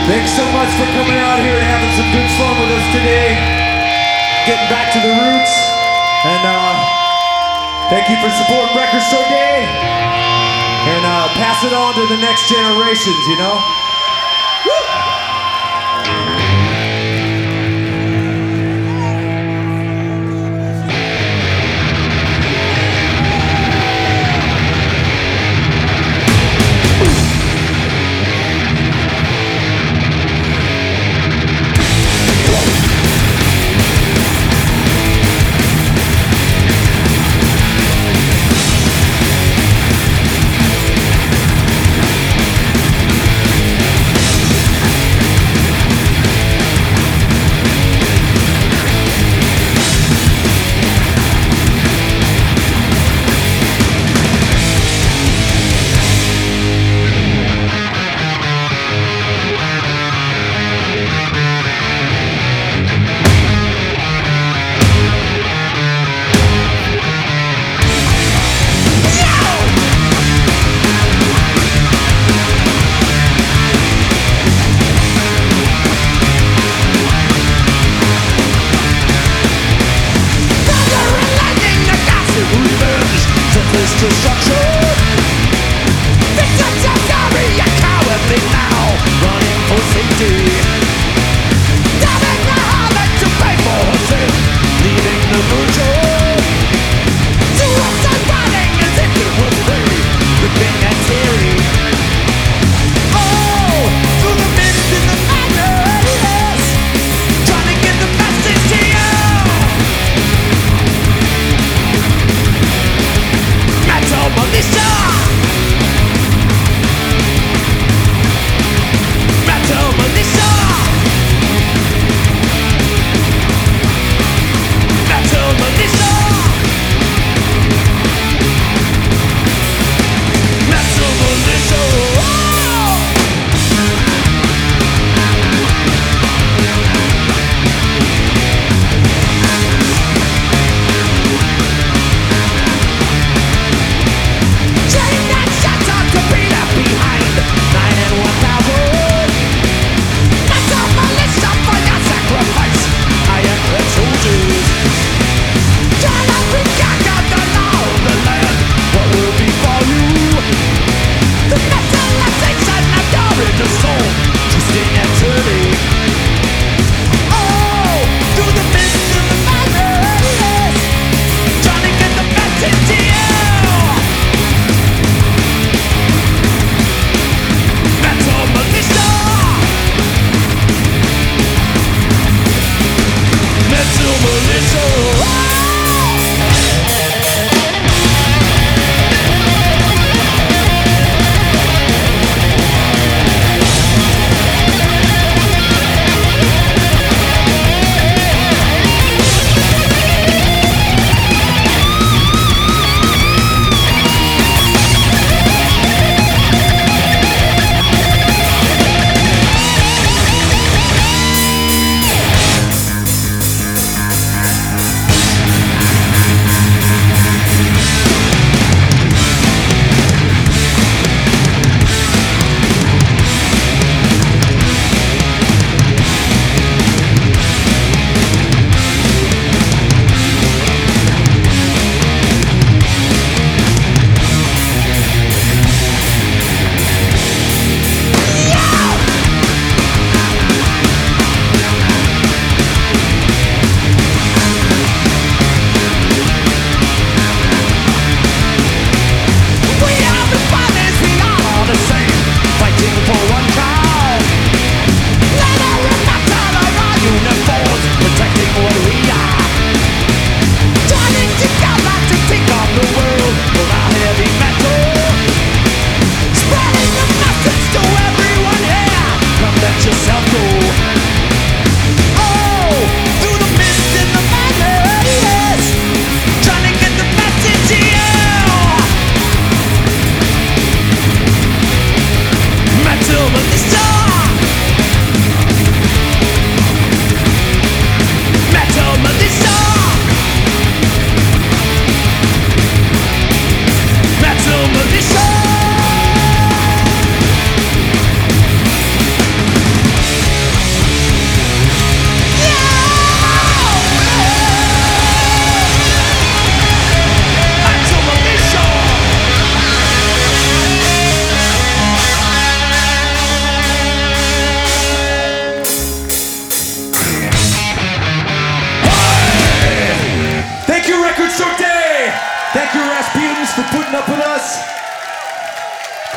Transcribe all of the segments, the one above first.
Thanks so much for coming out here and having some good fun with us today. Getting back to the roots. And thank you for supporting Record Store Day. And pass it on to the next generations, you know?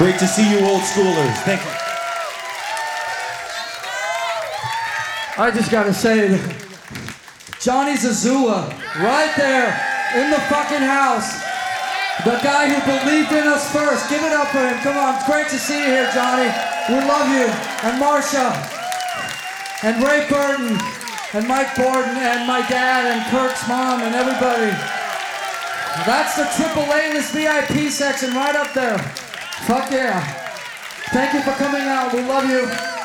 Great to see you old schoolers. Thank you. I just gotta say that Johnny Zazula, right there in the fucking house. The guy who believed in us first. Give it up for him. Come on, it's great to see you here, Johnny. We love you. And Marsha, and Ray Burton, and Mike Borden, and my dad, and Kirk's mom, and everybody. That's the Triple A-list VIP section right up there. Fuck yeah. Thank you for coming out. We love you.